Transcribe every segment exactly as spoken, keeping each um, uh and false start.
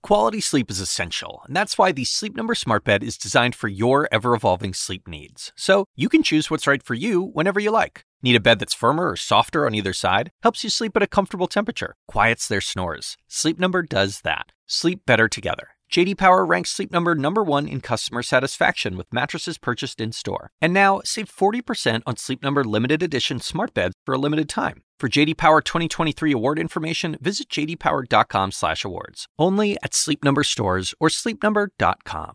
Quality sleep is essential, and that's why the Sleep Number Smart Bed is designed for your ever-evolving sleep needs. So you can choose what's right for you whenever you like. Need a bed that's firmer or softer on either side? Helps you sleep at a comfortable temperature. Quiets their snores. Sleep Number does that. Sleep better together. J D Power ranks Sleep Number number one in customer satisfaction with mattresses purchased in-store. And now, save forty percent on Sleep Number limited edition smart beds for a limited time. For J D Power twenty twenty-three award information, visit j d power dot com slash awards. Only at Sleep Number stores or sleep number dot com.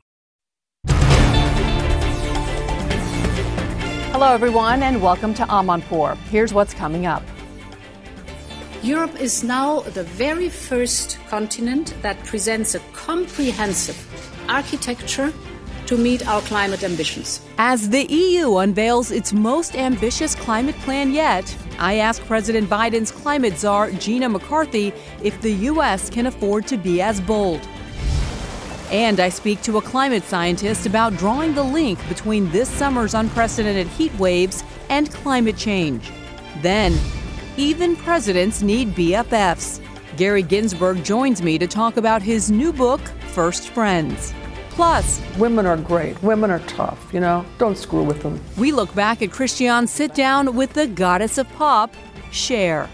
Hello, everyone, and welcome to Amanpour. Here's what's coming up. Europe is now the very first continent that presents a comprehensive architecture to meet our climate ambitions. As the E U unveils its most ambitious climate plan yet, I ask President Biden's climate czar, Gina McCarthy, if the U S can afford to be as bold. And I speak to a climate scientist about drawing the link between this summer's unprecedented heat waves and climate change. Then, even presidents need B F Fs. Gary Ginsberg joins me to talk about his new book, First Friends. Plus, women are great. Women are tough, you know? Don't screw with them. We look back at Christiane's sit-down with the goddess of pop, Cher.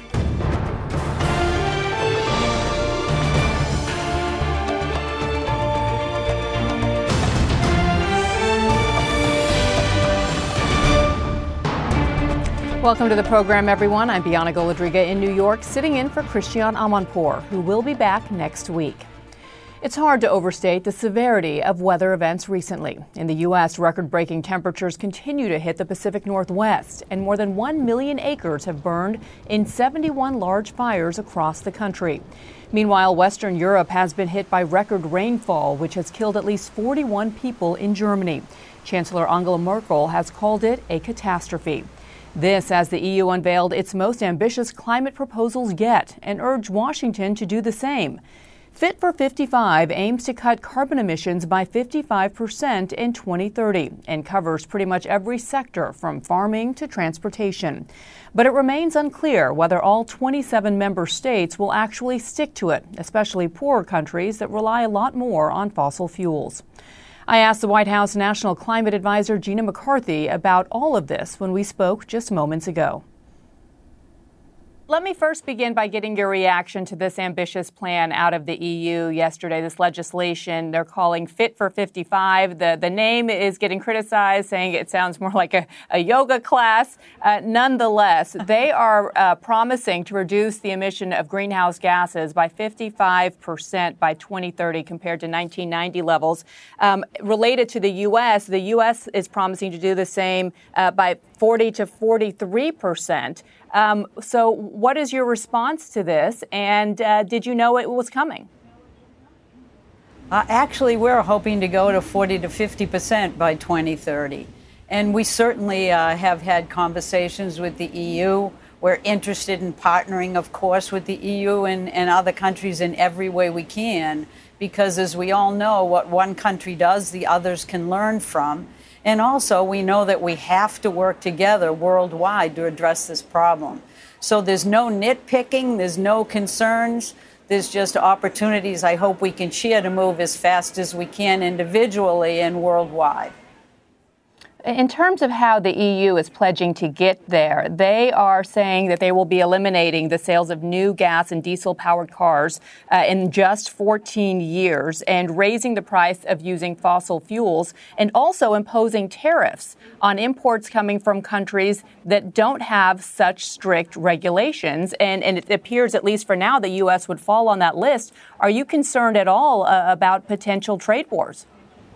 Welcome to the program, everyone. I'm Bianna Golodriga in New York, sitting in for Christiane Amanpour, who will be back next week. It's hard to overstate the severity of weather events recently. In the U S, record-breaking temperatures continue to hit the Pacific Northwest, and more than one million acres have burned in seventy-one large fires across the country. Meanwhile, Western Europe has been hit by record rainfall, which has killed at least forty-one people in Germany. Chancellor Angela Merkel has called it a catastrophe. This as the E U unveiled its most ambitious climate proposals yet and urged Washington to do the same. Fit for fifty-five aims to cut carbon emissions by fifty-five percent in twenty thirty and covers pretty much every sector from farming to transportation. But it remains unclear whether all twenty-seven member states will actually stick to it, especially poorer countries that rely a lot more on fossil fuels. I asked the White House National Climate Advisor Gina McCarthy about all of this when we spoke just moments ago. Let me first begin by getting your reaction to this ambitious plan out of the E U yesterday, this legislation they're calling Fit for fifty-five. The, the name is getting criticized, saying it sounds more like a, a yoga class. Uh, nonetheless, they are uh, promising to reduce the emission of greenhouse gases by fifty-five percent by twenty thirty compared to nineteen ninety levels. Um, related to the U S, the U S is promising to do the same uh, by forty to forty-three percent. Um, so what is your response to this? And uh, did you know it was coming? Uh, actually, we're hoping to go to forty to fifty percent by twenty thirty. And we certainly uh, have had conversations with the E U. We're interested in partnering, of course, with the E U and, and other countries in every way we can, because as we all know, what one country does, the others can learn from. And also, we know that we have to work together worldwide to address this problem. So there's no nitpicking, there's no concerns, there's just opportunities I hope we can share to move as fast as we can individually and worldwide. In terms of how the E U is pledging to get there, they are saying that they will be eliminating the sales of new gas and diesel-powered cars uh, in just fourteen years and raising the price of using fossil fuels and also imposing tariffs on imports coming from countries that don't have such strict regulations. And, and it appears, at least for now, the U S would fall on that list. Are you concerned at all uh, about potential trade wars?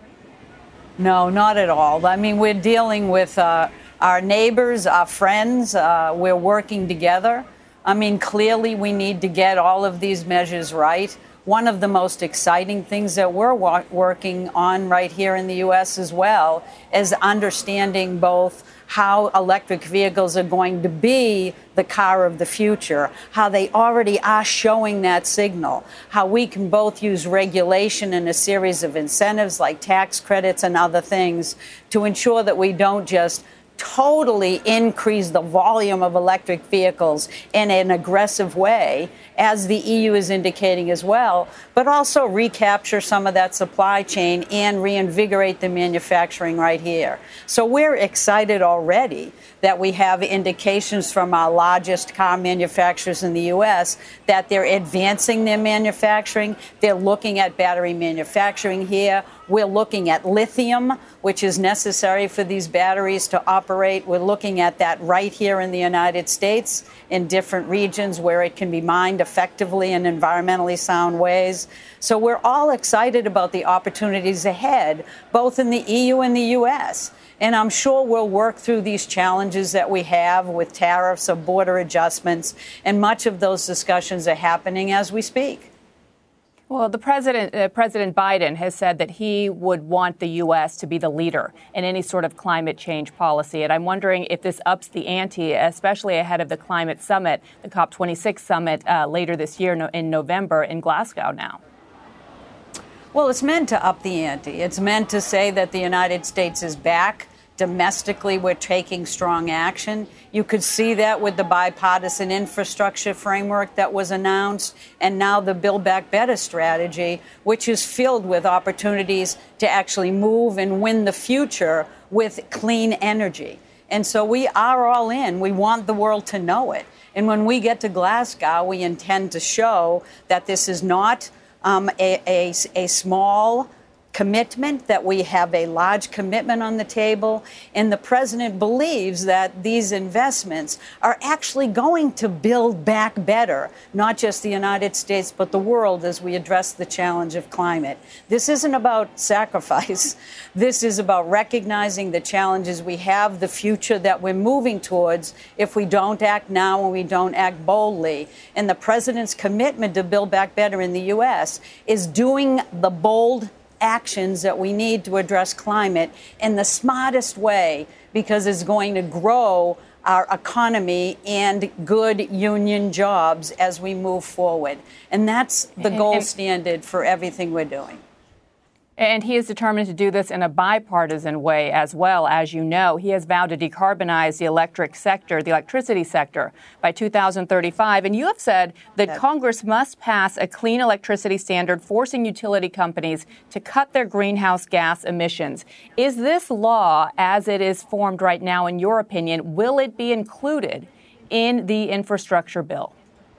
No, not at all. I mean, we're dealing with uh, our neighbors, our friends. Uh, we're working together. I mean, clearly we need to get all of these measures right. One of the most exciting things that we're wa- working on right here in the U S as well is understanding both how electric vehicles are going to be the car of the future, how they already are showing that signal, how we can both use regulation and a series of incentives like tax credits and other things to ensure that we don't just totally increase the volume of electric vehicles in an aggressive way, as the E U is indicating as well, but also recapture some of that supply chain and reinvigorate the manufacturing right here. So we're excited already that we have indications from our largest car manufacturers in the U S that they're advancing their manufacturing. They're looking at battery manufacturing here. We're looking at lithium, which is necessary for these batteries to operate. We're looking at that right here in the United States in different regions where it can be mined effectively in environmentally sound ways. So we're all excited about the opportunities ahead, both in the E U and the U S. And I'm sure we'll work through these challenges that we have with tariffs or border adjustments. And much of those discussions are happening as we speak. Well, the president, uh, President Biden has said that he would want the U S to be the leader in any sort of climate change policy. And I'm wondering if this ups the ante, especially ahead of the climate summit, the COP twenty-six summit uh, later this year no, in November in Glasgow now. Well, it's meant to up the ante. It's meant to say that the United States is back. Domestically, we're taking strong action. You could see that with the bipartisan infrastructure framework that was announced, and now the Build Back Better strategy, which is filled with opportunities to actually move and win the future with clean energy. And so we are all in. We want the world to know it. And when we get to Glasgow, we intend to show that this is not um, a, a, a small commitment, that we have a large commitment on the table. And the president believes that these investments are actually going to build back better, not just the United States, but the world as we address the challenge of climate. This isn't about sacrifice. This is about recognizing the challenges we have, the future that we're moving towards if we don't act now and we don't act boldly. And the president's commitment to build back better in the U S is doing the bold actions that we need to address climate in the smartest way, because it's going to grow our economy and good union jobs as we move forward. And that's the gold standard for everything we're doing. And he is determined to do this in a bipartisan way as well. As you know, he has vowed to decarbonize the electric sector, the electricity sector, by two thousand thirty-five. And you have said that Congress must pass a clean electricity standard, forcing utility companies to cut their greenhouse gas emissions. Is this law, as it is formed right now, in your opinion, will it be included in the infrastructure bill?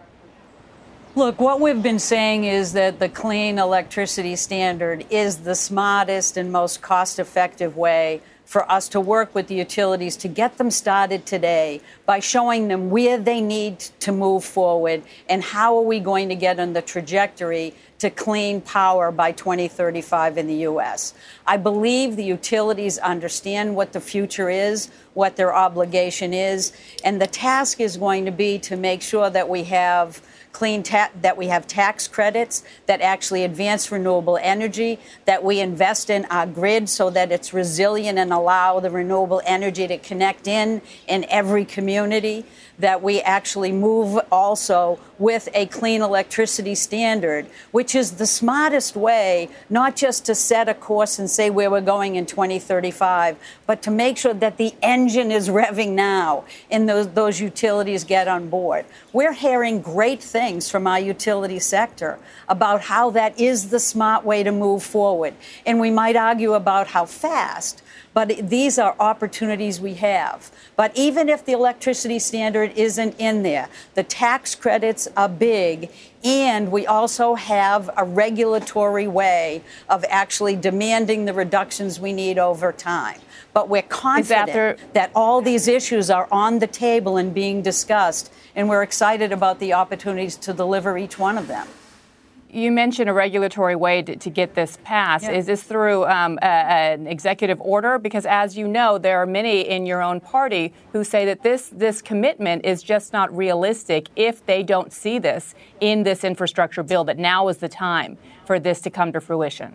Look, what we've been saying is that the clean electricity standard is the smartest and most cost-effective way for us to work with the utilities to get them started today by showing them where they need to move forward and how are we going to get on the trajectory to clean power by twenty thirty-five in the U S. I believe the utilities understand what the future is, what their obligation is, and the task is going to be to make sure that we have clean ta- that we have tax credits that actually advance renewable energy, that we invest in our grid so that it's resilient and allow the renewable energy to connect in in every community, that we actually move also with a clean electricity standard, which is the smartest way, not just to set a course and say where we're going in twenty thirty-five, but to make sure that the engine is revving now and those, those utilities get on board. We're hearing great things from our utility sector about how that is the smart way to move forward. And we might argue about how fast, but these are opportunities we have. But even if the electricity standard isn't in there, the tax credits are big, and we also have a regulatory way of actually demanding the reductions we need over time. But we're confident there- that all these issues are on the table and being discussed, and we're excited about the opportunities to deliver each one of them. You mentioned a regulatory way to, to get this passed. Yeah. Is this through um, a, an executive order? Because as you know, there are many in your own party who say that this, this commitment is just not realistic if they don't see this in this infrastructure bill, that now is the time for this to come to fruition.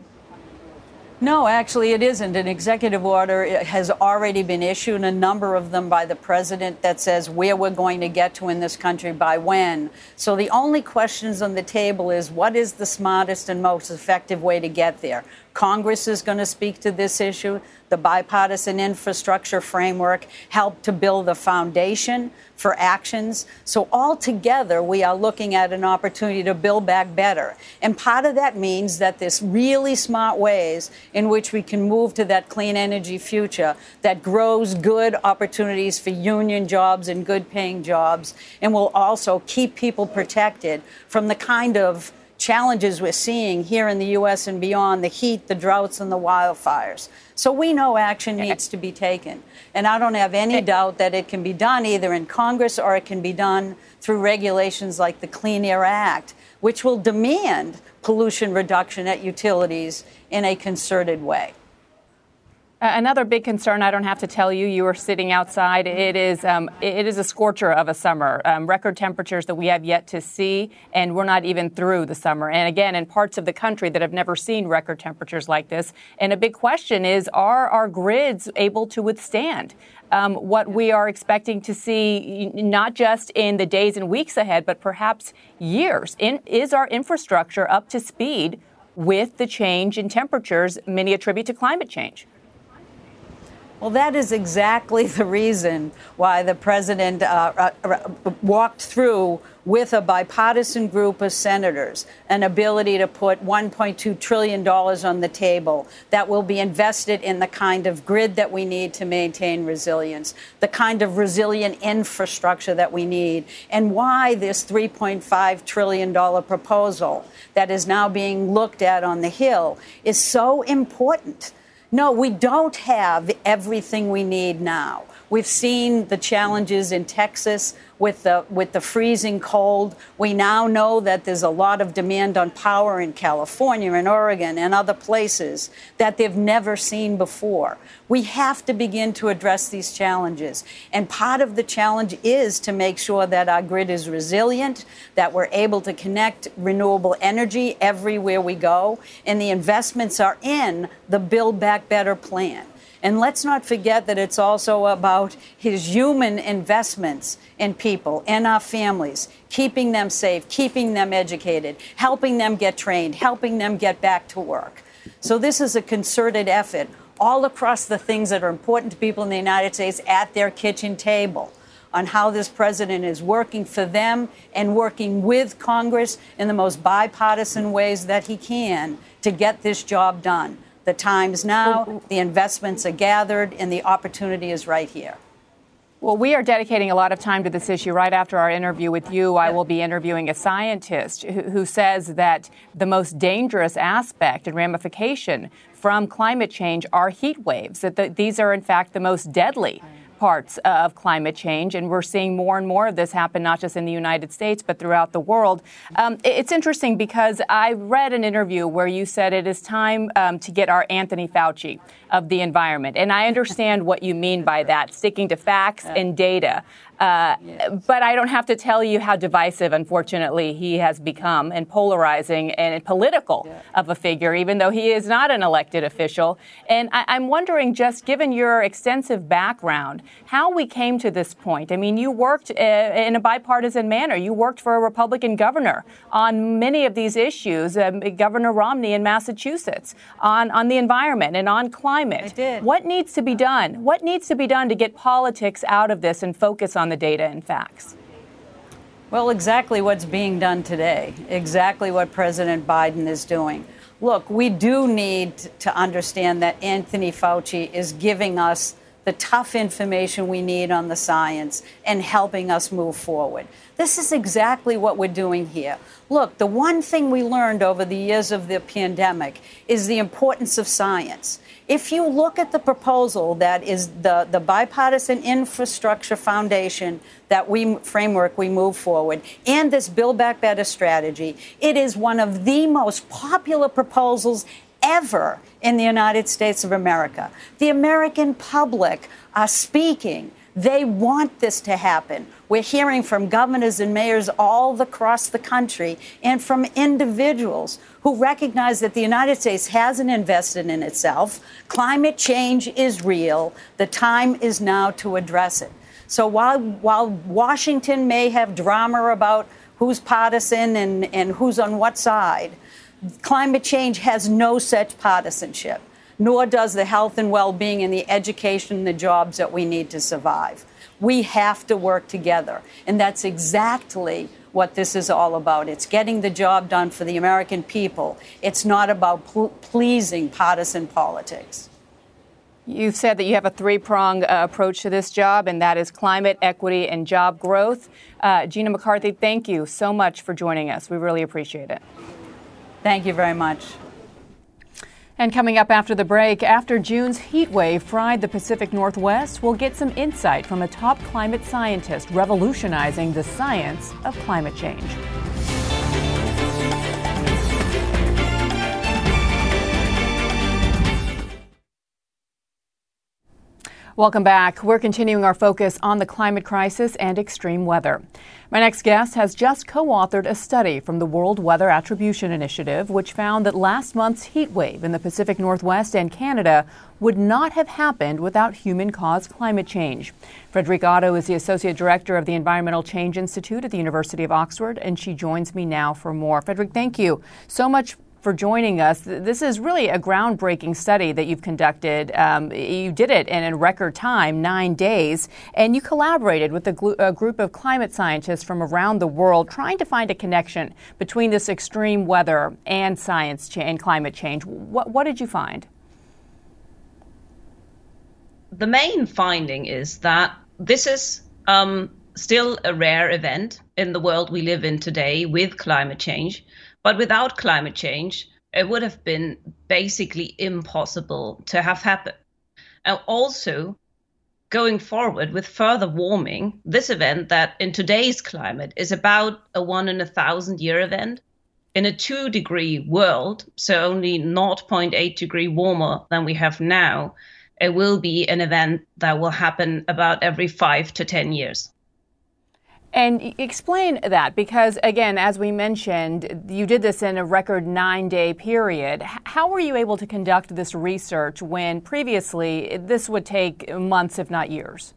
No, actually, it isn't. An executive order has already been issued, a number of them by the president, that says where we're going to get to in this country by when. So the only questions on the table is what is the smartest and most effective way to get there? Congress is going to speak to this issue. The bipartisan infrastructure framework helped to build a foundation for actions. So altogether, we are looking at an opportunity to build back better. And part of that means that there's really smart ways in which we can move to that clean energy future that grows good opportunities for union jobs and good paying jobs, and will also keep people protected from the kind of challenges we're seeing here in the U S and beyond, the heat, the droughts, and the wildfires. So we know action needs to be taken. And I don't have any doubt that it can be done either in Congress or it can be done through regulations like the Clean Air Act, which will demand pollution reduction at utilities in a concerted way. Another big concern, I don't have to tell you, you are sitting outside. It is um, it is a scorcher of a summer, um, record temperatures that we have yet to see, and we're not even through the summer. And again, in parts of the country that have never seen record temperatures like this. And a big question is, are our grids able to withstand um, what we are expecting to see, not just in the days and weeks ahead, but perhaps years? In, is our infrastructure up to speed with the change in temperatures many attribute to climate change? Well, that is exactly the reason why the president uh, uh, walked through with a bipartisan group of senators an ability to put one point two trillion dollars on the table that will be invested in the kind of grid that we need to maintain resilience, the kind of resilient infrastructure that we need, and why this three point five trillion dollars proposal that is now being looked at on the Hill is so important. No, we don't have everything we need now. We've seen the challenges in Texas with the with the freezing cold. We now know that there's a lot of demand on power in California and Oregon and other places that they've never seen before. We have to begin to address these challenges. And part of the challenge is to make sure that our grid is resilient, that we're able to connect renewable energy everywhere we go, and the investments are in the Build Back Better plan. And let's not forget that it's also about his human investments in people and our families, keeping them safe, keeping them educated, helping them get trained, helping them get back to work. So this is a concerted effort all across the things that are important to people in the United States at their kitchen table on how this president is working for them and working with Congress in the most bipartisan ways that he can to get this job done. The time's now, the investments are gathered, and the opportunity is right here. Well, we are dedicating a lot of time to this issue. Right after our interview with you, I will be interviewing a scientist who, who says that the most dangerous aspect and ramification from climate change are heat waves, that the, these are, in fact, the most deadly parts of climate change. And we're seeing more and more of this happen, not just in the United States, but throughout the world. Um, it's interesting because I read an interview where you said it is time um, to get our Anthony Fauci of the environment. And I understand what you mean by that, sticking to facts and data. Uh, yes. But I don't have to tell you how divisive, unfortunately, he has become and polarizing and political yeah. of a figure, even though he is not an elected official. And I, I'm wondering, just given your extensive background, how we came to this point. I mean, you worked uh, in a bipartisan manner. You worked for a Republican governor on many of these issues, um, Governor Romney in Massachusetts, on, on the environment and on climate. I did. What needs to be done? What needs to be done to get politics out of this and focus on the data and facts? Well, exactly what's being done today, exactly what President Biden is doing. Look, we do need to understand that Anthony Fauci is giving us the tough information we need on the science and helping us move forward. This is exactly what we're doing here. Look, the one thing we learned over the years of the pandemic is the importance of science. If you look at the proposal that is the, the bipartisan infrastructure foundation that we framework we move forward and this Build Back Better strategy, it is one of the most popular proposals ever in the United States of America. The American public are speaking. They want this to happen. We're hearing from governors and mayors all across the country and from individuals who recognize that the United States hasn't invested in itself. Climate change is real. The time is now to address it. So while while Washington may have drama about who's partisan and, and who's on what side, Climate change has no such partisanship, nor does the health and well-being and the education and the jobs that we need to survive. We have to work together, and that's exactly what this is all about. It's getting the job done for the American people. It's not about pl- pleasing partisan politics. You've said that you have a three-pronged uh, approach to this job, and that is climate, equity, and job growth. Uh, Gina McCarthy, thank you so much for joining us. We really appreciate it. Thank you very much. And coming up after the break, after June's heat wave fried the Pacific Northwest, we'll get some insight from a top climate scientist revolutionizing the science of climate change. Welcome back. We're continuing our focus on the climate crisis and extreme weather. My next guest has just co-authored a study from the World Weather Attribution Initiative, which found that last month's heat wave in the Pacific Northwest and Canada would not have happened without human-caused climate change. Frederique Otto is the Associate Director of the Environmental Change Institute at the University of Oxford, and she joins me now for more. Frederique, thank you so much for joining us. This is really a groundbreaking study that you've conducted. Um, you did it in a record time, nine days, and you collaborated with a, gl- a group of climate scientists from around the world trying to find a connection between this extreme weather and science cha- and climate change. What, what did you find? The main finding is that this is um, still a rare event in the world we live in today with climate change. But without climate change, it would have been basically impossible to have happened. And also, going forward with further warming, this event that in today's climate is about a one in a thousand year event, in a two degree world, so only zero point eight degree warmer than we have now, it will be an event that will happen about every five to ten years. And explain that, because, again, as we mentioned, you did this in a record nine-day period. How were you able to conduct this research when previously this would take months, if not years?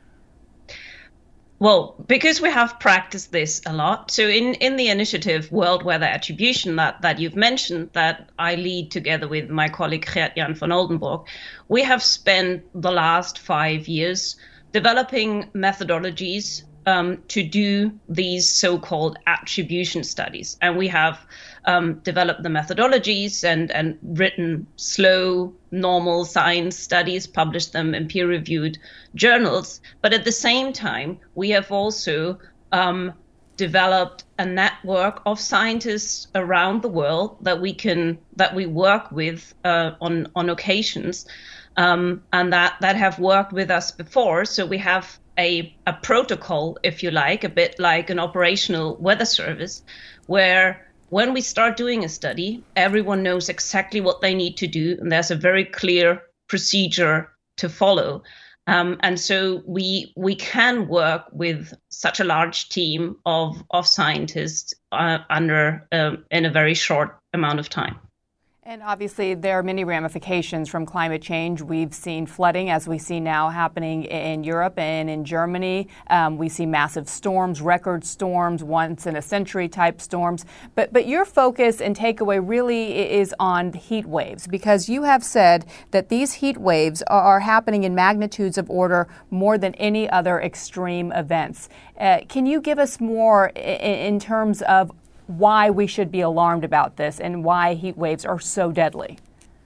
Well, because we have practiced this a lot. So in, in the initiative World Weather Attribution that, that you've mentioned, that I lead together with my colleague Gert-Jan van Oldenburg, we have spent the last five years developing methodologies Um, to do these so-called attribution studies. And we have um, developed the methodologies and, and written slow, normal science studies, published them in peer-reviewed journals. But at the same time, we have also um, developed a network of scientists around the world that we can that we work with uh, on on occasions, um, and that that have worked with us before. So we have A, a protocol, if you like, a bit like an operational weather service, where when we start doing a study, everyone knows exactly what they need to do, and there's a very clear procedure to follow. Um, and so we we can work with such a large team of, of scientists uh, under um, in a very short amount of time. And obviously, there are many ramifications from climate change. We've seen flooding, as we see now happening in Europe and in Germany. Um, we see massive storms, record storms, once in a century type storms. But but your focus and takeaway really is on heat waves, because you have said that these heat waves are happening in magnitudes of order more than any other extreme events. Uh, can you give us more in, in terms of why we should be alarmed about this and why heat waves are so deadly?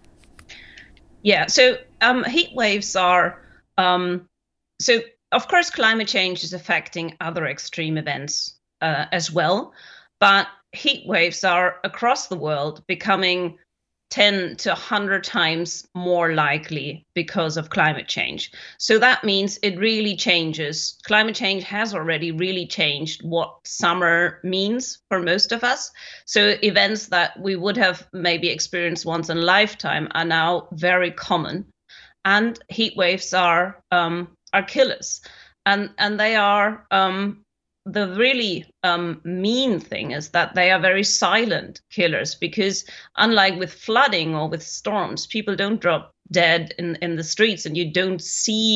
Yeah, so um, heat waves are, um, so of course climate change is affecting other extreme events uh, as well, but heat waves are across the world becoming ten to one hundred times more likely because of climate change. So that means it really changes. Climate change has already really changed what summer means for most of us. So events that we would have maybe experienced once in a lifetime are now very common. And heat waves are um, are killers. And, and they are um, the really um, mean thing is that they are very silent killers, because unlike with flooding or with storms, people don't drop dead in, in the streets and you don't see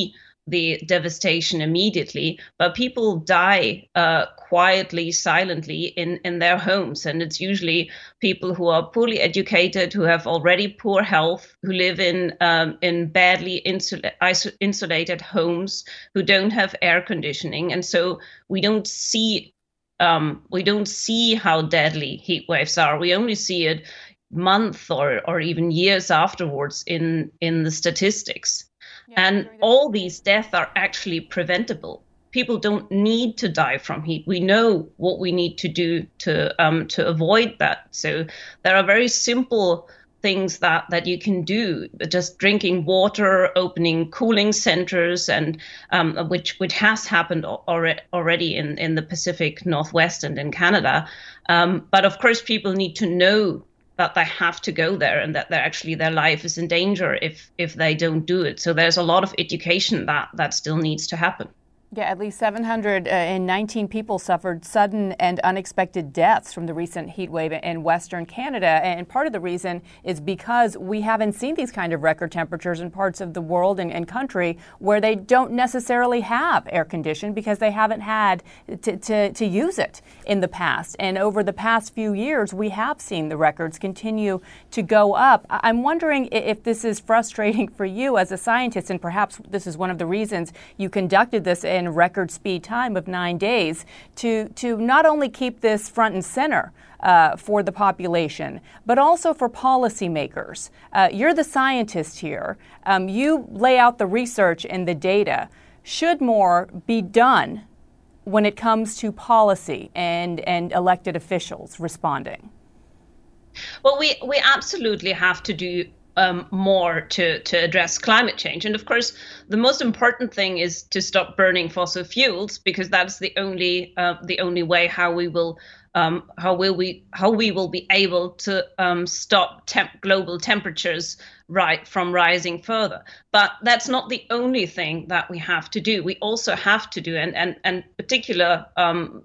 the devastation immediately, but people die uh, quietly, silently in, in their homes. And it's usually people who are poorly educated, who have already poor health, who live in um, in badly insula- iso- insulated homes, who don't have air conditioning. And so we don't see um, we don't see how deadly heat waves are. We only see it months or, or even years afterwards in, in the statistics. Yeah, and all these deaths are actually preventable. People don't need to die from heat. We know what we need to do to um, to avoid that. So there are very simple things that, that you can do, just drinking water, opening cooling centers, and um, which which has happened already already in, in the Pacific Northwest and in Canada. Um, but of course, people need to know that they have to go there and that they're actually their life is in danger if if they don't do it. So there's a lot of education that that still needs to happen. Yeah, at least seven hundred nineteen people suffered sudden and unexpected deaths from the recent heat wave in Western Canada. And part of the reason is because we haven't seen these kind of record temperatures in parts of the world and, and country where they don't necessarily have air conditioning because they haven't had to, to, to use it in the past. And over the past few years, we have seen the records continue to go up. I'm wondering if this is frustrating for you as a scientist, and perhaps this is one of the reasons you conducted this in record speed time of nine days to to not only keep this front and center uh, for the population, but also for policymakers. Uh, you're the scientist here. Um, you lay out the research and the data. Should more be done when it comes to policy and, and elected officials responding? Well, we, we absolutely have to do Um, more to, to address climate change. And of course, the most important thing is to stop burning fossil fuels, because that's the only uh, the only way how we will um, how will we how we will be able to um, stop temp- global temperatures right from rising further. But that's not the only thing that we have to do. We also have to do, and and and particular um,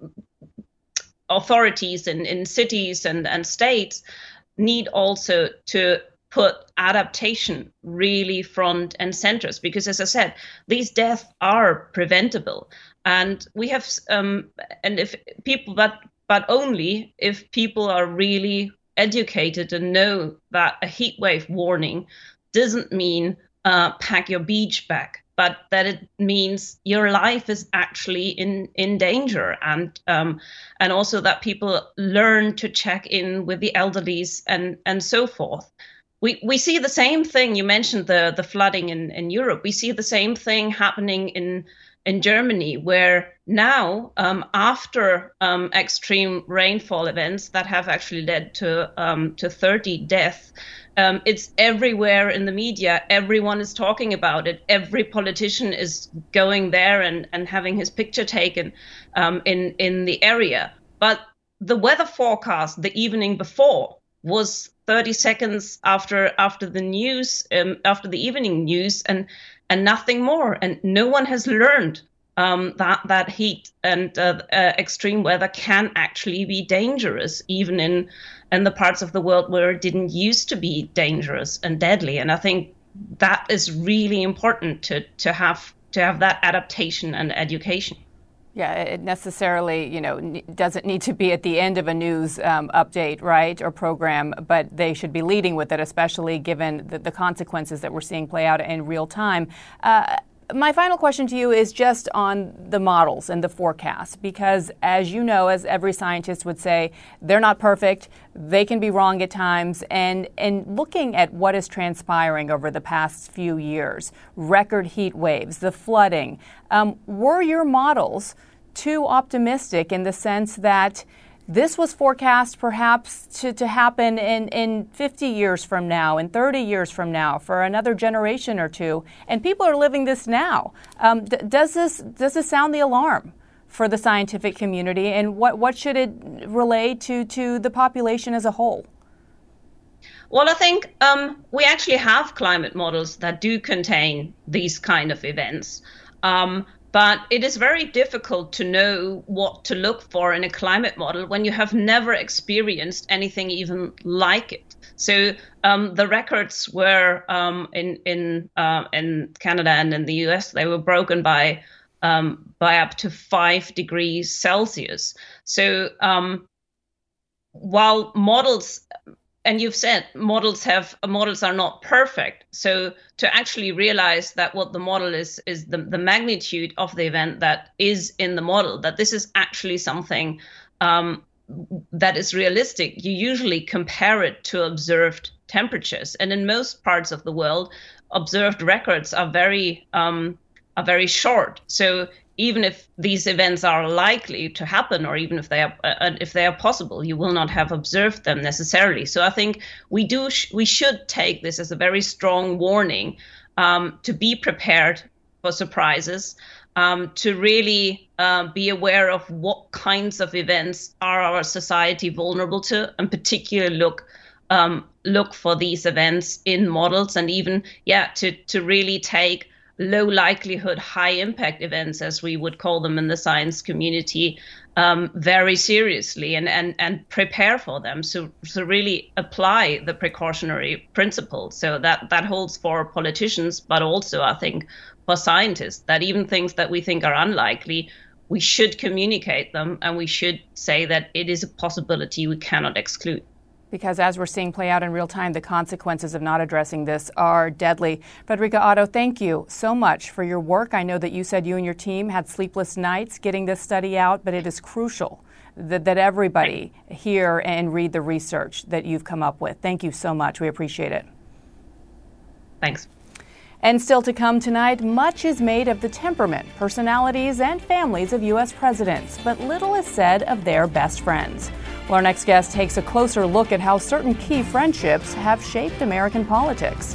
authorities in, in cities and, and states need also to put adaptation really front and centers, because as I said, these deaths are preventable. And we have, um, and if people, but but only if people are really educated and know that a heat wave warning doesn't mean uh, pack your beach bag, but that it means your life is actually in, in danger, and um, and also that people learn to check in with the elderlies and, and so forth. We we see the same thing. You mentioned the, the flooding in, in Europe. We see the same thing happening in in Germany, where now, um, after um, extreme rainfall events that have actually led to um, to thirty deaths, um, it's everywhere in the media. Everyone is talking about it. Every politician is going there and, and having his picture taken um, in, in the area. But the weather forecast the evening before was thirty seconds after after the news, um, after the evening news, and and nothing more. And no one has learned um, that that heat and uh, uh, extreme weather can actually be dangerous, even in in the parts of the world where it didn't used to be dangerous and deadly. And I think that is really important to to have to have that adaptation and education. Yeah, it necessarily, you know, doesn't need to be at the end of a news um, update, right, or program, but they should be leading with it, especially given the, the consequences that we're seeing play out in real time. Uh, my final question to you is just on the models and the forecasts, because as you know, as every scientist would say, they're not perfect. They can be wrong at times. And, and looking at what is transpiring over the past few years, record heat waves, the flooding, um, were your models too optimistic in the sense that this was forecast perhaps to, to happen in, in fifty years from now, in thirty years from now, for another generation or two, and people are living this now? Um, d- does this does this sound the alarm for the scientific community, and what, what should it relay to, to the population as a whole? Well, I think um, we actually have climate models that do contain these kind of events. Um, But it is very difficult to know what to look for in a climate model when you have never experienced anything even like it. So um, the records were um, in in uh, in Canada and in the U S, they were broken by um, by up to five degrees Celsius. So um, while models, and you've said models have models are not perfect. So to actually realize that what the model is is the, the magnitude of the event that is in the model, that this is actually something um, that is realistic, you usually compare it to observed temperatures. And in most parts of the world, observed records are very um, are very short. So even if these events are likely to happen, or even if they are uh, if they are possible, you will not have observed them necessarily. So I think we do sh- we should take this as a very strong warning um, to be prepared for surprises, um, to really uh, be aware of what kinds of events are our society vulnerable to, and particularly look um, look for these events in models, and even yeah to to really take low likelihood, high impact events, as we would call them in the science community, um, very seriously, and, and, and prepare for them. So, so really apply the precautionary principle. So that, that holds for politicians, but also I think for scientists, that even things that we think are unlikely, we should communicate them, and we should say that it is a possibility we cannot exclude. Because as we're seeing play out in real time, the consequences of not addressing this are deadly. Frederica Otto, thank you so much for your work. I know that you said you and your team had sleepless nights getting this study out, but it is crucial that, that everybody hear and read the research that you've come up with. Thank you so much. We appreciate it. Thanks. And still to come tonight, much is made of the temperament, personalities, and families of U S presidents, but little is said of their best friends. Well, our next guest takes a closer look at how certain key friendships have shaped American politics.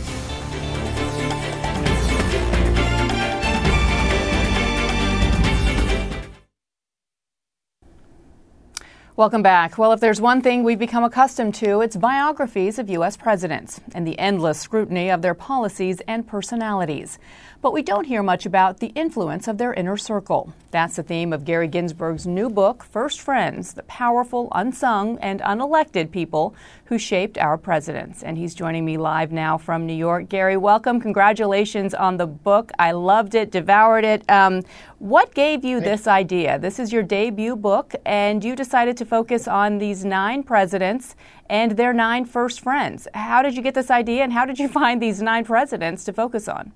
Welcome back. Well, if there's one thing we've become accustomed to, it's biographies of U S presidents and the endless scrutiny of their policies and personalities. But we don't hear much about the influence of their inner circle. That's the theme of Gary Ginsberg's new book, First Friends, the powerful, unsung, and unelected people who shaped our presidents. And he's joining me live now from New York. Gary, welcome. Congratulations on the book. I loved it, devoured it. Um, what gave you this idea? This is your debut book, and you decided to focus on these nine presidents and their nine first friends. How did you get this idea, and how did you find these nine presidents to focus on?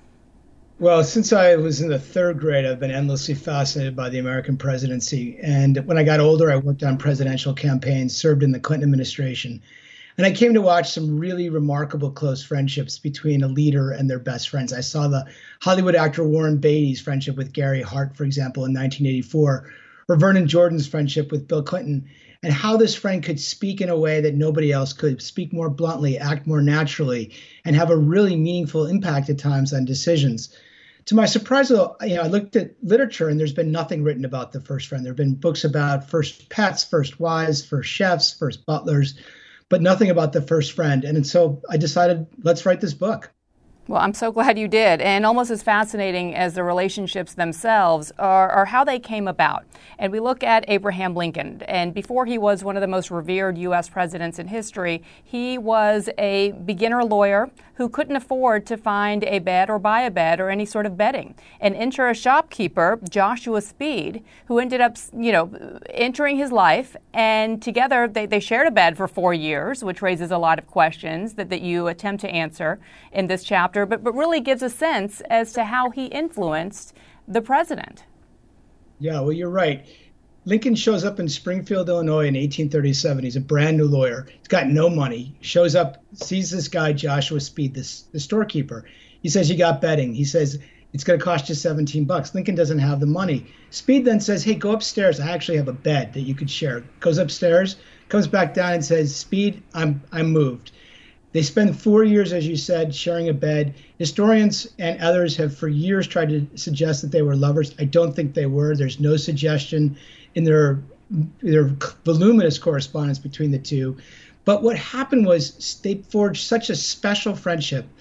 Well, since I was in the third grade, I've been endlessly fascinated by the American presidency. And when I got older, I worked on presidential campaigns, served in the Clinton administration. And I came to watch some really remarkable close friendships between a leader and their best friends. I saw the Hollywood actor Warren Beatty's friendship with Gary Hart, for example, in nineteen eighty-four, or Vernon Jordan's friendship with Bill Clinton, and how this friend could speak in a way that nobody else could, speak more bluntly, act more naturally, and have a really meaningful impact at times on decisions. To my surprise, though, you know, I looked at literature, and there's been nothing written about the first friend. There have been books about first pets, first wives, first chefs, first butlers, but nothing about the first friend. And so I decided, let's write this book. Well, I'm so glad you did. And almost as fascinating as the relationships themselves are, are how they came about. And we look at Abraham Lincoln. And before he was one of the most revered U S presidents in history, he was a beginner lawyer who couldn't afford to find a bed or buy a bed or any sort of bedding. And enter a shopkeeper, Joshua Speed, who ended up, you know, entering his life. And together they, they shared a bed for four years, which raises a lot of questions that, that you attempt to answer in this chapter. But, but really gives a sense as to how he influenced the president. Yeah, well, you're right. Lincoln shows up in Springfield, Illinois in eighteen thirty-seven. He's a brand new lawyer. He's got no money. Shows up, sees this guy, Joshua Speed, this the storekeeper. He says, you got bedding. He says, it's going to cost you seventeen bucks. Lincoln doesn't have the money. Speed then says, hey, go upstairs. I actually have a bed that you could share. Goes upstairs, comes back down and says, Speed, I'm I'm moved. They spend four years, as you said, sharing a bed. Historians and others have for years tried to suggest that they were lovers. I don't think they were. There's no suggestion in their, their voluminous correspondence between the two. But what happened was they forged such a special friendship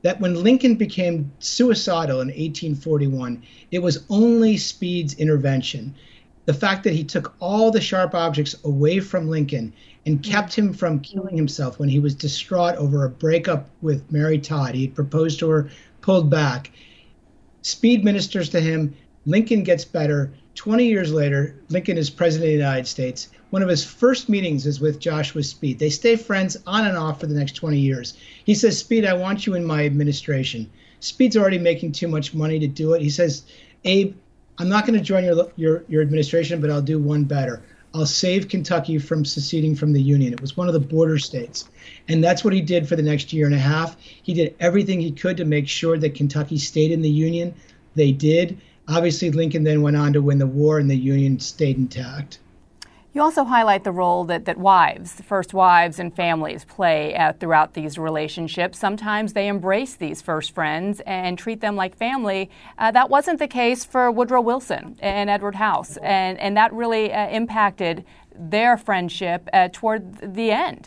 that when Lincoln became suicidal in eighteen forty-one, it was only Speed's intervention. The fact that he took all the sharp objects away from Lincoln and kept him from killing himself when he was distraught over a breakup with Mary Todd. He had proposed to her, pulled back. Speed ministers to him. Lincoln gets better. twenty years later, Lincoln is president of the United States. One of his first meetings is with Joshua Speed. They stay friends on and off for the next twenty years. He says, Speed, I want you in my administration. Speed's already making too much money to do it. He says, Abe, I'm not going to join your, your, your administration, but I'll do one better. I'll save Kentucky from seceding from the Union. It was one of the border states. And that's what he did for the next year and a half. He did everything he could to make sure that Kentucky stayed in the Union. They did. Obviously, Lincoln then went on to win the war, and the Union stayed intact. You also highlight the role that, that wives, first wives and families play uh, throughout these relationships. Sometimes they embrace these first friends and treat them like family. Uh, that wasn't the case for Woodrow Wilson and Edward House, and, and that really uh, impacted their friendship uh, toward the end.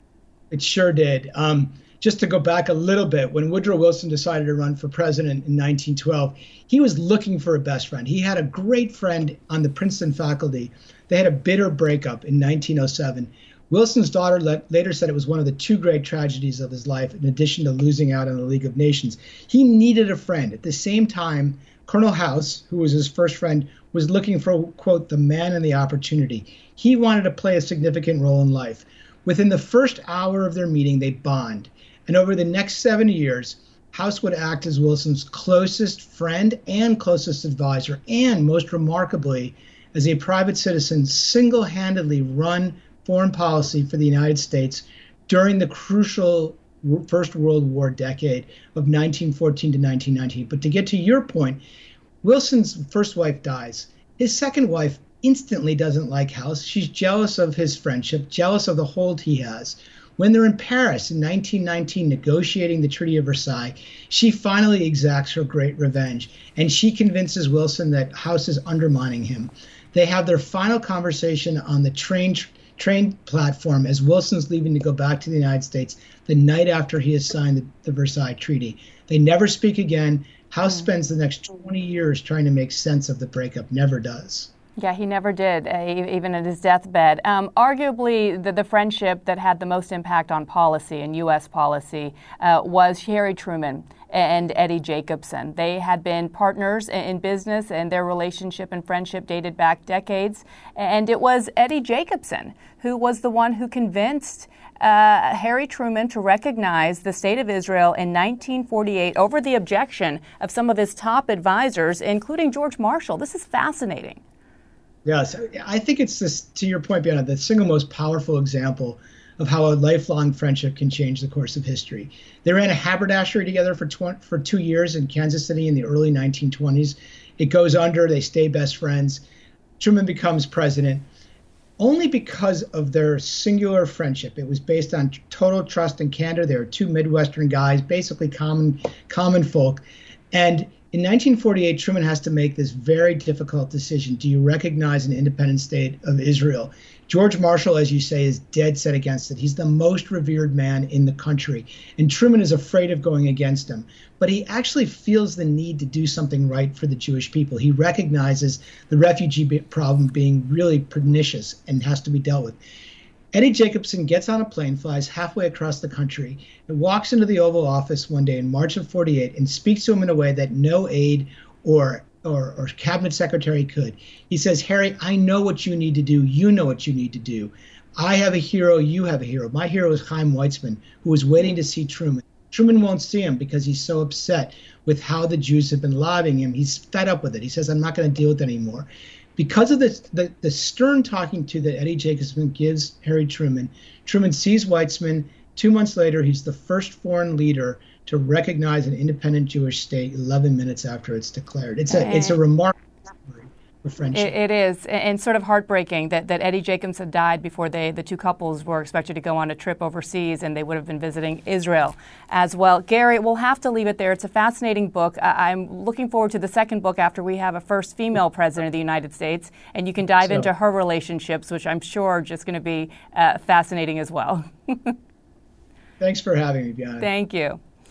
It sure did. Um, just to go back a little bit, when Woodrow Wilson decided to run for president in nineteen twelve, he was looking for a best friend. He had a great friend on the Princeton faculty. They had a bitter breakup in nineteen oh seven. Wilson's daughter le- later said it was one of the two great tragedies of his life, in addition to losing out on the League of Nations. He needed a friend. At the same time, Colonel House, who was his first friend, was looking for, quote, the man and the opportunity. He wanted to play a significant role in life. Within the first hour of their meeting, they bond. And over the next seven years, House would act as Wilson's closest friend and closest advisor, and most remarkably, as a private citizen, single-handedly run foreign policy for the United States during the crucial First World War decade of nineteen fourteen to nineteen nineteen. But to get to your point, Wilson's first wife dies. His second wife instantly doesn't like House. She's jealous of his friendship, jealous of the hold he has. When they're in Paris in nineteen nineteen negotiating the Treaty of Versailles, she finally exacts her great revenge, and she convinces Wilson that House is undermining him. They have their final conversation on the train train platform as Wilson's leaving to go back to the United States the night after he has signed the, the Versailles Treaty. They never speak again. House mm. spends the next twenty years trying to make sense of the breakup, never does. Yeah, he never did, uh, even at his deathbed. Um, arguably, the, the friendship that had the most impact on policy and U S policy uh, was Harry Truman and Eddie Jacobson. They had been partners in business, and their relationship and friendship dated back decades. And it was Eddie Jacobson who was the one who convinced uh, Harry Truman to recognize the State of Israel in nineteen forty-eight over the objection of some of his top advisors, including George Marshall. This is fascinating. Yes, I think it's this, to your point, Bianna, the single most powerful example of how a lifelong friendship can change the course of history. They ran a haberdashery together for tw- for two years in Kansas City in the early nineteen twenties. It goes under, they stay best friends. Truman becomes president only because of their singular friendship. It was based on total trust and candor. They were two Midwestern guys, basically common common folk. And in nineteen forty-eight, Truman has to make this very difficult decision. Do you recognize an independent state of Israel? George Marshall, as you say, is dead set against it. He's the most revered man in the country, and Truman is afraid of going against him. But he actually feels the need to do something right for the Jewish people. He recognizes the refugee problem being really pernicious and has to be dealt with. Eddie Jacobson gets on a plane, flies halfway across the country, and walks into the Oval Office one day in March of forty-eight and speaks to him in a way that no aide or, or, or cabinet secretary could. He says, Harry, I know what you need to do. You know what you need to do. I have a hero. You have a hero. My hero is Chaim Weizmann, who was waiting to see Truman. Truman won't see him because he's so upset with how the Jews have been lobbying him. He's fed up with it. He says, I'm not going to deal with it anymore. Because of this, the, the stern talking to that Eddie Jacobson gives Harry Truman, Truman sees Weizmann. Two months later, he's the first foreign leader to recognize an independent Jewish state eleven minutes after it's declared. It's a, it's a remarkable story of friendship. It, it is, and sort of heartbreaking that, that Eddie Jacobson died before they, the two couples were expected to go on a trip overseas, and they would have been visiting Israel as well. Gary, we'll have to leave it there. It's a fascinating book. I, I'm looking forward to the second book after we have a first female president of the United States, and you can dive so. into her relationships, which I'm sure are just going to be uh, fascinating as well. Thanks for having me, Bianna. Thank you.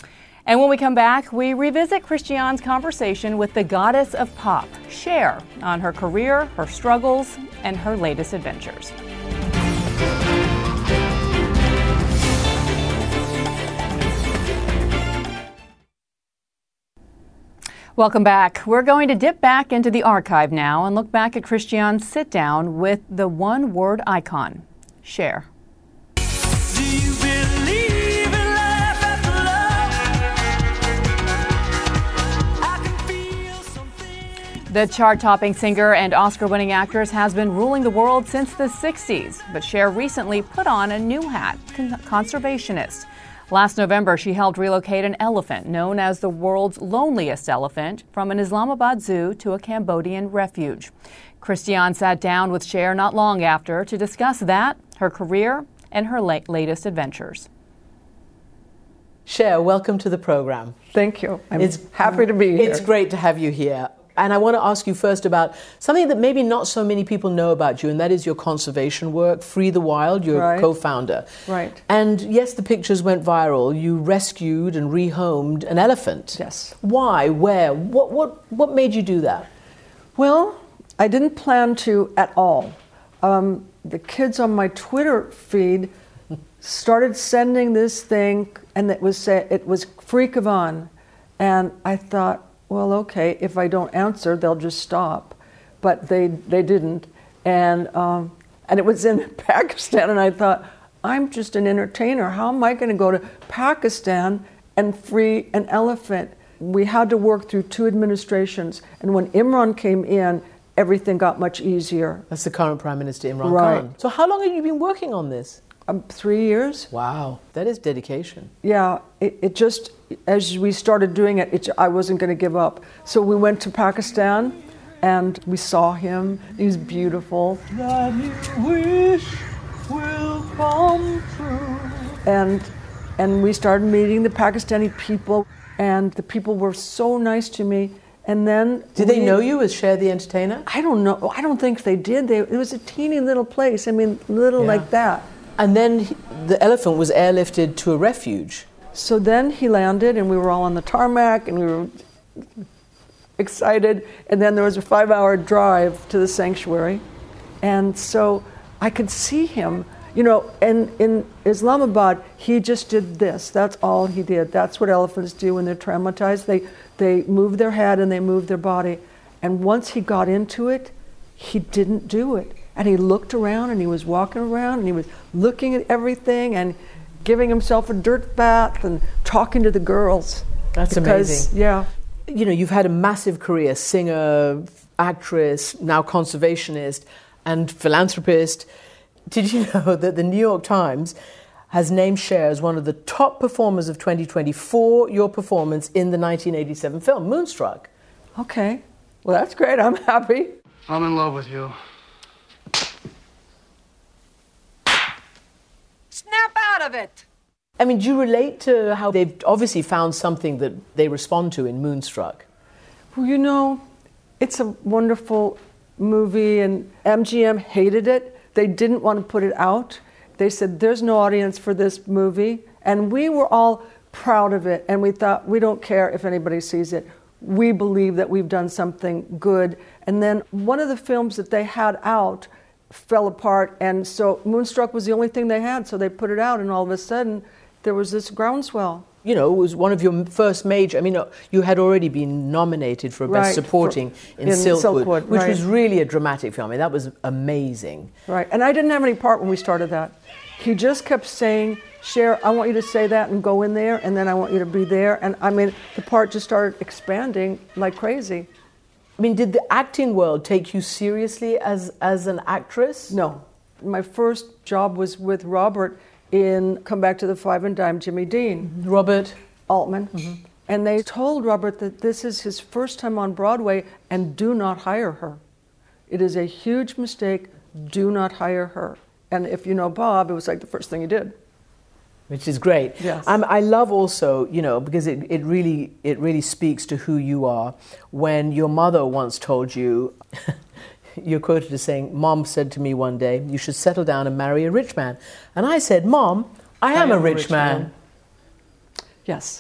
And when we come back, we revisit Christiane's conversation with the goddess of pop, Cher, on her career, her struggles, and her latest adventures. Welcome back. We're going to dip back into the archive now and look back at Christiane's sit-down with the one-word icon, Cher. Do you believe in life after love? I can feel something. The chart-topping singer and Oscar-winning actress has been ruling the world since the sixties, but Cher recently put on a new hat, con- conservationist. Last November, she helped relocate an elephant known as the world's loneliest elephant from an Islamabad zoo to a Cambodian refuge. Christiane sat down with Cher not long after to discuss that, her career, and her la- latest adventures. Cher, welcome to the program. Thank you. I'm it's happy to be here. It's great to have you here. And I want to ask you first about something that maybe not so many people know about you, and that is your conservation work, Free the Wild, you're right. co-founder. Right. And yes, the pictures went viral. You rescued and rehomed an elephant. Yes. Why? Where? What, what, what made you do that? Well, I didn't plan to at all. Um, the kids on my Twitter feed started sending this thing, and it was say, it was Freak of On. And I thought, well, okay, if I don't answer, they'll just stop. But they they didn't. And um, and it was in Pakistan, and I thought, I'm just an entertainer. How am I going to go to Pakistan and free an elephant? We had to work through two administrations. And when Imran came in, everything got much easier. That's the current Prime Minister, Imran Right. Khan. So how long have you been working on this? Um, three years. Wow, that is dedication. Yeah, it, it just, as we started doing it, it, I wasn't going to give up. So we went to Pakistan, and we saw him. He was beautiful. That you wish will come true. And, and we started meeting the Pakistani people, and the people were so nice to me. And then... Did we, they know you as Cher the Entertainer? I don't know. I don't think they did. They, it was a teeny little place. I mean, little Yeah. like that. And then he, the elephant was airlifted to a refuge. So then he landed, and we were all on the tarmac, and we were excited. And then there was a five-hour drive to the sanctuary. And so I could see him, you know, and in Islamabad, he just did this. That's all he did. That's what elephants do when they're traumatized. They, they move their head and they move their body. And once he got into it, he didn't do it. And he looked around, and he was walking around, and he was looking at everything and giving himself a dirt bath and talking to the girls. That's because, amazing. Yeah. You know, you've had a massive career, singer, actress, now conservationist, and philanthropist. Did you know that the New York Times has named Cher as one of the top performers of twenty twenty for your performance in the nineteen eighty-seven film, Moonstruck? Okay. Well, that's great. I'm happy. I'm in love with you. Snap out of it! I mean, do you relate to how they've obviously found something that they respond to in Moonstruck? Well, you know, it's a wonderful movie, and M G M hated it. They didn't want to put it out. They said, there's no audience for this movie. And we were all proud of it, and we thought, we don't care if anybody sees it. We believe that we've done something good. And then one of the films that they had out fell apart, and so Moonstruck was the only thing they had, so they put it out, and all of a sudden there was this groundswell. You know, it was one of your first major, I mean, you had already been nominated for Best Right, Supporting for, in, in Silkwood, Silkwood, which right. was really a dramatic film. I mean, that was amazing. Right, and I didn't have any part when we started that. He just kept saying, Cher, I want you to say that and go in there, and then I want you to be there. And I mean, the part just started expanding like crazy. I mean, did the acting world take you seriously as, as an actress? No. My first job was with Robert in Come Back to the Five and Dime, Jimmy Dean. Mm-hmm. Robert Altman. Mm-hmm. And they told Robert that this is his first time on Broadway and do not hire her. It is a huge mistake. Do not hire her. And if you know Bob, it was like the first thing he did. Which is great. Yes. Um, I love also, you know, because it, it really it really speaks to who you are. When your mother once told you, you're quoted as saying, Mom said to me one day, you should settle down and marry a rich man. And I said, Mom, I am, I am a rich, rich man. man. Yes.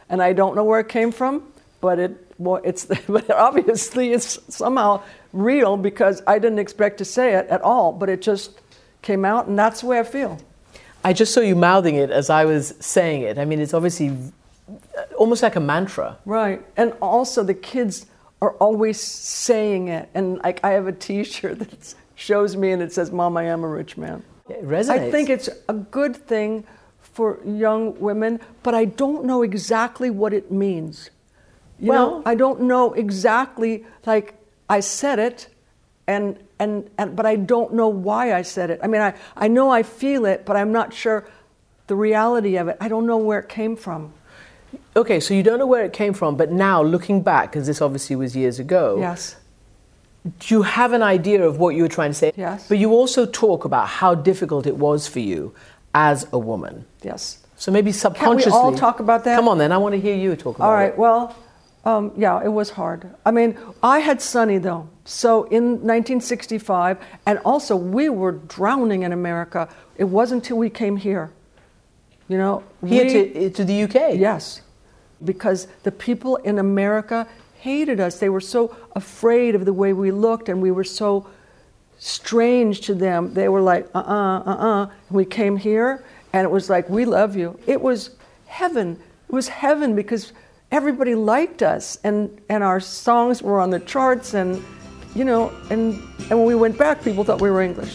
and I don't know where it came from, but it well, it's but obviously it's somehow real because I didn't expect to say it at all, but it just came out, and that's the way I feel. I just saw you mouthing it as I was saying it. I mean, it's obviously almost like a mantra. Right. And also the kids are always saying it. And like I have a T-shirt that shows me and it says, Mom, I am a rich man. It resonates. I think it's a good thing for young women, but I don't know exactly what it means. You well, know, I don't know exactly, like I said it, and, and, and but I don't know why I said it. I mean, I, I know I feel it, but I'm not sure the reality of it. I don't know where it came from. Okay, so you don't know where it came from, but now looking back, because this obviously was years ago. Yes. Do you have an idea of what you were trying to say? Yes. But you also talk about how difficult it was for you as a woman. Yes. So maybe subconsciously. Can't we all talk about that? Come on then, I want to hear you talk about it. All right, it. well, um, yeah, it was hard. I mean, I had Sonny though. So in nineteen sixty-five, and also we were drowning in America. It wasn't until we came here. You know, Here we, to, to the U K? Yes. Because the people in America hated us. They were so afraid of the way we looked, and we were so strange to them. They were like, uh-uh, uh-uh. And we came here, and it was like, we love you. It was heaven. It was heaven because everybody liked us, and, and our songs were on the charts, and, you know, and, and when we went back, people thought we were English.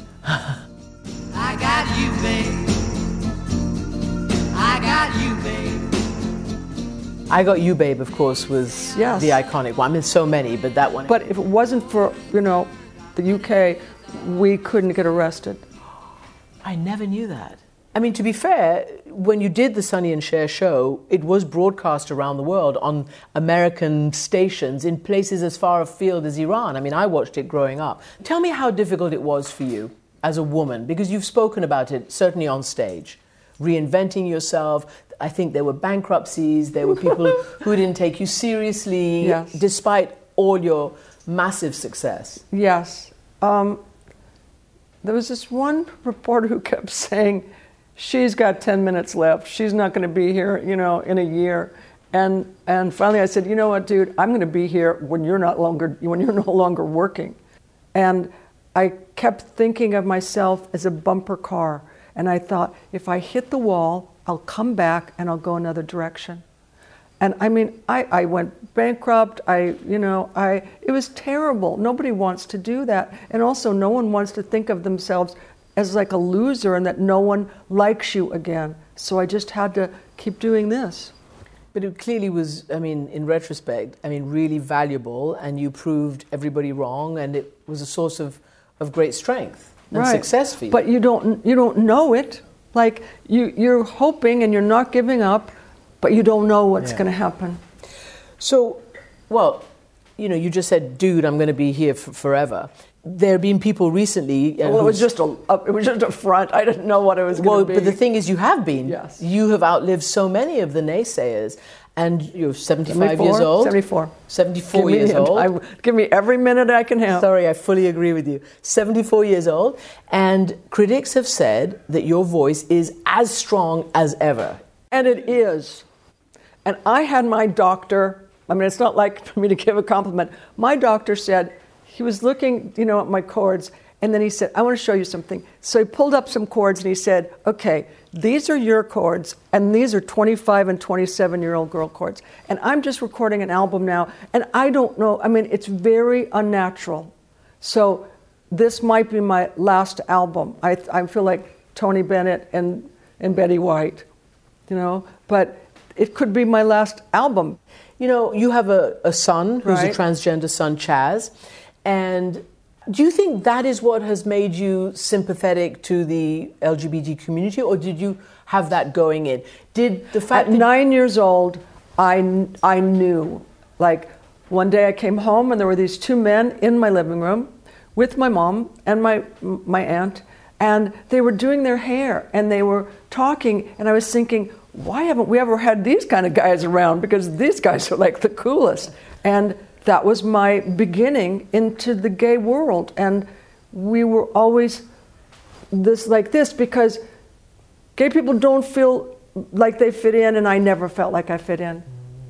I got you, babe. I got you, babe. I Got You, Babe, of course, was yes. the iconic one. I mean, so many, but that one. But if it wasn't for, you know, the U K, we couldn't get arrested. I never knew that. I mean, to be fair, when you did the Sonny and Cher show, it was broadcast around the world on American stations in places as far afield as Iran. I mean, I watched it growing up. Tell me how difficult it was for you as a woman, because you've spoken about it, certainly on stage. Reinventing yourself. I think there were bankruptcies, there were people who didn't take you seriously, yes. despite all your massive success. Yes. Um, there was this one reporter who kept saying, she's got ten minutes left. She's not going to be here, you know, in a year. And and finally I said, you know what, dude, I'm going to be here when you're not longer when you're no longer working. And I kept thinking of myself as a bumper car. And I thought, if I hit the wall, I'll come back and I'll go another direction. And I mean, I, I went bankrupt. I, you know, I it was terrible. Nobody wants to do that. And also, no one wants to think of themselves as like a loser and that no one likes you again. So I just had to keep doing this. But it clearly was, I mean, in retrospect, I mean, really valuable, and you proved everybody wrong, and it was a source of, of great strength and right. success for you. But you don't you don't know it. Like you you're hoping and you're not giving up, but you don't know what's yeah. going to happen. So, well, you know, you just said, dude, I'm going to be here f- forever. There have been people recently. Uh, well, it was just a, a it was just a front. I didn't know what it was going to well, be. But the thing is, you have been. Yes. You have outlived so many of the naysayers, and you're seventy-five seventy-four, years old. seventy-four. seventy-four give years me, old. I, give me every minute I can have. Sorry, I fully agree with you. seventy-four years old, and critics have said that your voice is as strong as ever. And it is. And I had my doctor. I mean, it's not like for me to give a compliment. My doctor said, he was looking, you know, at my chords, and then he said, I want to show you something. So he pulled up some chords and he said, okay, these are your chords, and these are twenty-five and twenty-seven-year-old girl chords. And I'm just recording an album now, and I don't know, I mean, it's very unnatural. So this might be my last album. I I feel like Tony Bennett and, and Betty White, you know, but it could be my last album. You know, you have a, a son who's right. a transgender son, Chaz, and do you think that is what has made you sympathetic to the L G B T community, or did you have that going in? Did the fact At that nine years old, I, I knew. Like, one day I came home and there were these two men in my living room with my mom and my my aunt, and they were doing their hair and they were talking, and I was thinking, why haven't we ever had these kind of guys around? Because these guys are like the coolest. And that was my beginning into the gay world. And we were always this like this because gay people don't feel like they fit in, and I never felt like I fit in.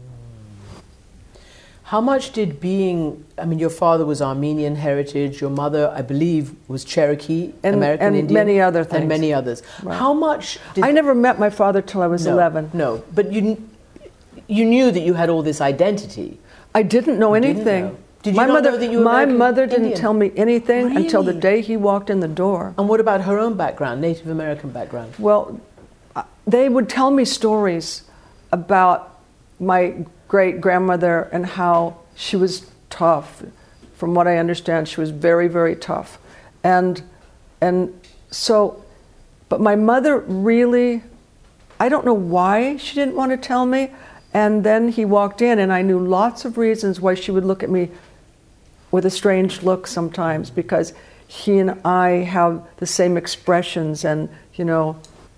How much did being, I mean, your father was Armenian heritage, your mother, I believe, was Cherokee, and, American and Indian. many other things. And many others. Right. How much did... I never met my father till I was no, eleven. No, but you you knew that you had all this identity. I didn't know You anything. Didn't know. Did you my not mother, know that you were My American mother didn't Indian? tell me anything Really? until the day he walked in the door. And what about her own background, Native American background? Well, uh, they would tell me stories about my great-grandmother and how she was tough. From what I understand, she was very, very tough. And, and so, but my mother really, I don't know why she didn't want to tell me. And then he walked in, and I knew lots of reasons why she would look at me with a strange look sometimes, because he and I have the same expressions, and, you know,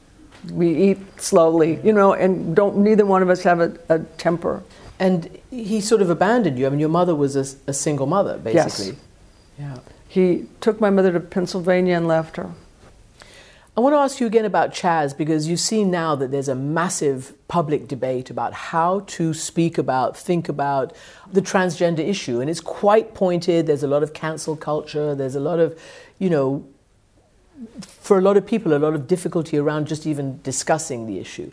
we eat slowly, you know, and don't, neither one of us have a, a temper. And he sort of abandoned you. I mean, your mother was a, a single mother, basically. Yes. Yeah. He took my mother to Pennsylvania and left her. I want to ask you again about Chaz, because you see now that there's a massive public debate about how to speak about, think about the transgender issue. And it's quite pointed. There's a lot of cancel culture. There's a lot of, you know, for a lot of people, a lot of difficulty around just even discussing the issue.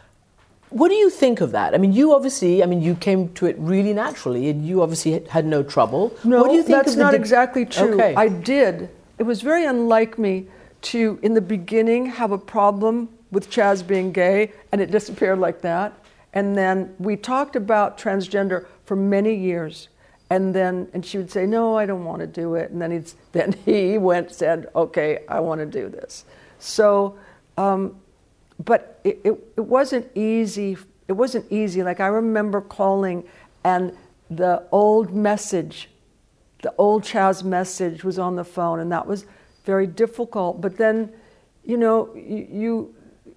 What do you think of that? I mean, you obviously, I mean, you came to it really naturally, and you obviously had no trouble. No, what do you think that's of the not de- exactly true. Okay. I did. It was very unlike me to, in the beginning, have a problem with Chaz being gay, and it disappeared like that. And then we talked about transgender for many years. And then, and she would say, no, I don't want to do it. And then, he'd, then he went and said, okay, I want to do this. So, um, but it, it, it wasn't easy. It wasn't easy. Like, I remember calling, and the old message, the old Chaz message was on the phone, and that was very difficult. But then, you know, you, you,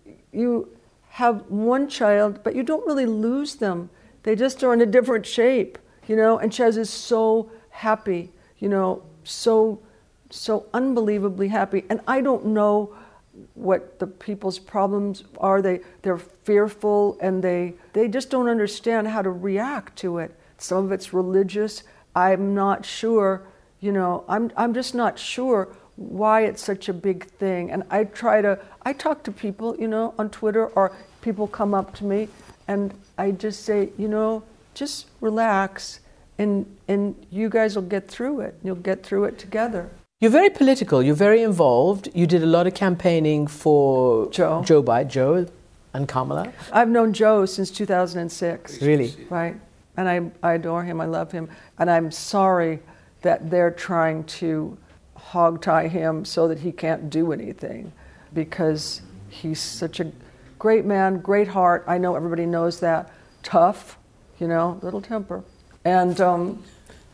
you have one child, but you don't really lose them. They just are in a different shape. You know, and Chaz is so happy, you know, so, so unbelievably happy. And I don't know what the people's problems are. They, they're fearful, and they, they just don't understand how to react to it. Some of it's religious. I'm not sure, you know, I'm, I'm just not sure why it's such a big thing. And I try to, I talk to people, you know, on Twitter, or people come up to me, and I just say, you know, just relax, and and you guys will get through it. You'll get through it together. You're very political. You're very involved. You did a lot of campaigning for Joe, Joe Biden, Joe and Kamala. I've known Joe since two thousand six. Really? Right. And I, I adore him. I love him. And I'm sorry that they're trying to hogtie him so that he can't do anything, because he's such a great man, great heart. I know everybody knows that. Tough. You know, little temper, and um,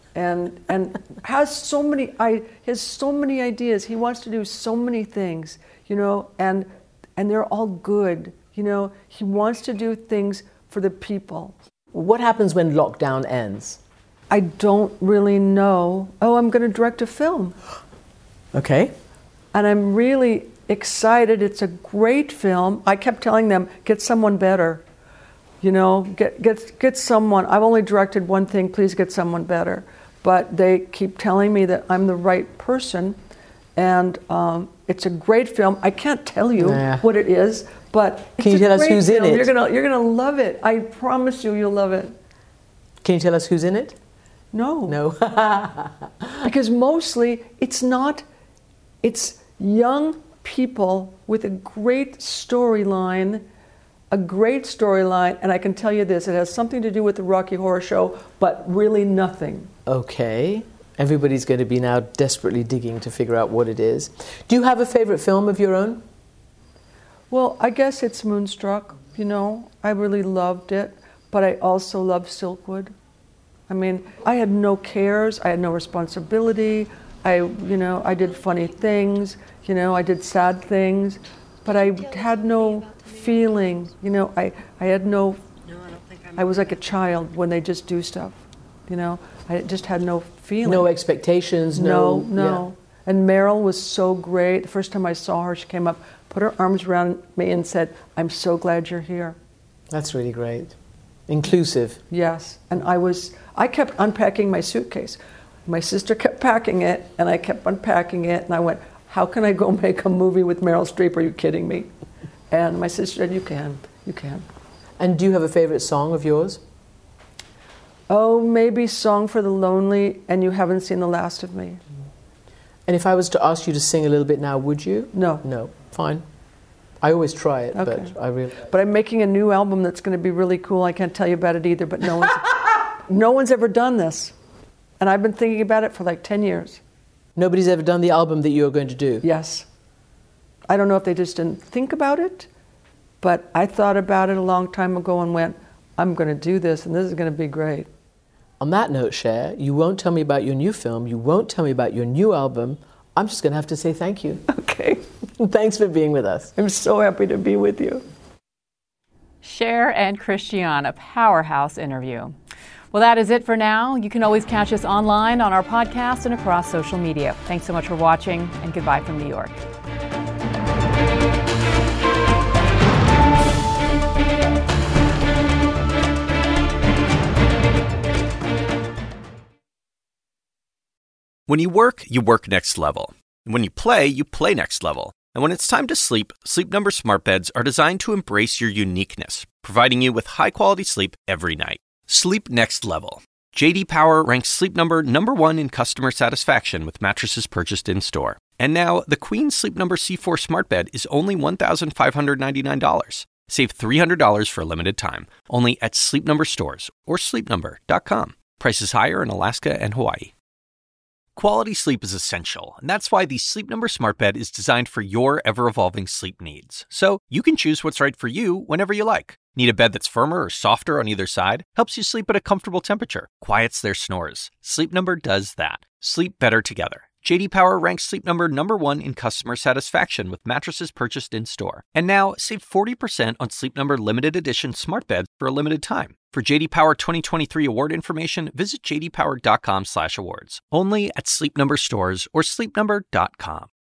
and and has so many. I has so many ideas. He wants to do so many things. You know, and and they're all good. You know, he wants to do things for the people. What happens when lockdown ends? I don't really know. Oh, I'm going to direct a film. Okay. And I'm really excited. It's a great film. I kept telling them, get someone better. You know, get get get someone. I've only directed one thing. Please get someone better. But they keep telling me that I'm the right person, and um, it's a great film. I can't tell you nah. what it is, but it's can you a tell us great who's film. in it? You're gonna you're gonna love it. I promise you, you'll love it. Can you tell us who's in it? No, no, because mostly it's not. It's young people with a great storyline. A great storyline, and I can tell you this, it has something to do with the Rocky Horror Show, but really nothing. Okay. Everybody's going to be now desperately digging to figure out what it is. Do you have a favorite film of your own? Well, I guess it's Moonstruck, you know. I really loved it, but I also love Silkwood. I mean, I had no cares, I had no responsibility, I, you know, I did funny things, you know, I did sad things, but I had no feeling, you know, I, I had no, I was like a child when they just do stuff, you know, I just had no feeling. No expectations, no... No, no. And Meryl was so great. The first time I saw her, she came up, put her arms around me and said, "I'm so glad you're here." That's really great. Inclusive. Yes. And I was, I kept unpacking my suitcase. My sister kept packing it, and I kept unpacking it, and I went, how can I go make a movie with Meryl Streep? Are you kidding me? And my sister said, you can, you can. And do you have a favorite song of yours? Oh, maybe Song for the Lonely and You Haven't Seen the Last of Me. And if I was to ask you to sing a little bit now, would you? No. No, fine. I always try it, Okay. but I really... But I'm making a new album that's going to be really cool. I can't tell you about it either, but no one's, no one's ever done this. And I've been thinking about it for like ten years. Nobody's ever done the album that you're going to do? Yes. I don't know if they just didn't think about it, but I thought about it a long time ago and went, I'm going to do this, and this is going to be great. On that note, Cher, you won't tell me about your new film, you won't tell me about your new album. I'm just going to have to say thank you. Okay. Thanks for being with us. I'm so happy to be with you. Cher and Christiane, a powerhouse interview. Well, that is it for now. You can always catch us online on our podcast and across social media. Thanks so much for watching, and goodbye from New York. When you work, you work next level. And when you play, you play next level. And when it's time to sleep, Sleep Number smart beds are designed to embrace your uniqueness, providing you with high-quality sleep every night. Sleep next level. J D Power ranks Sleep Number number one in customer satisfaction with mattresses purchased in-store. And now, the Queen Sleep Number C four smart bed is only one thousand five hundred ninety-nine dollars. Save three hundred dollars for a limited time, only at Sleep Number stores or sleep number dot com. Prices higher in Alaska and Hawaii. Quality sleep is essential, and that's why the Sleep Number smart bed is designed for your ever-evolving sleep needs. So you can choose what's right for you whenever you like. Need a bed that's firmer or softer on either side? Helps you sleep at a comfortable temperature. Quiets their snores. Sleep Number does that. Sleep better together. J D Power ranks Sleep Number number one in customer satisfaction with mattresses purchased in-store. And now, save forty percent on Sleep Number limited edition smart beds for a limited time. For J D Power twenty twenty-three award information, visit j d power dot com slash awards. Only at Sleep Number stores or sleep number dot com.